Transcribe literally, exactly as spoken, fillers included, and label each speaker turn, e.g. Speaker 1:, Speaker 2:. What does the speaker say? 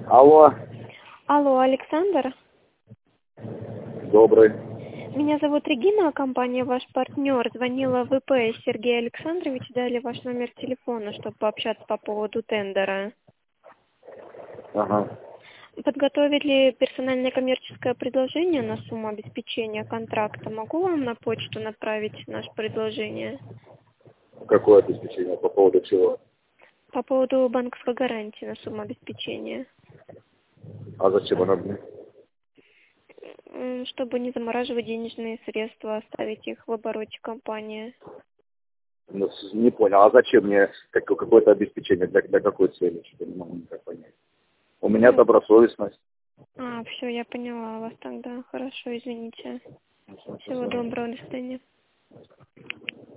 Speaker 1: Алло.
Speaker 2: Алло, Александр?
Speaker 1: Добрый.
Speaker 2: Меня зовут Регина, компания «Ваш партнер». Звонила в ВП Сергей Александрович, дали ваш номер телефона, чтобы пообщаться по поводу тендера.
Speaker 1: Ага.
Speaker 2: Подготовили персональное коммерческое предложение на сумму обеспечения контракта. Могу вам на почту направить наше предложение?
Speaker 1: Какое обеспечение? По поводу чего?
Speaker 2: По поводу банковской гарантии на сумму обеспечения.
Speaker 1: А зачем оно мне?
Speaker 2: М, Чтобы не замораживать денежные средства, оставить их в обороте компании.
Speaker 1: Ну, с- не понял. А зачем мне как- какое-то обеспечение? Для, для какой цели? Что не могу никак понять. У меня
Speaker 2: Ну,
Speaker 1: добросовестность.
Speaker 2: а, все, я поняла вас тогда. Хорошо, извините.
Speaker 1: Ну, всё,
Speaker 2: Всего
Speaker 1: всё.
Speaker 2: доброго, до свидания.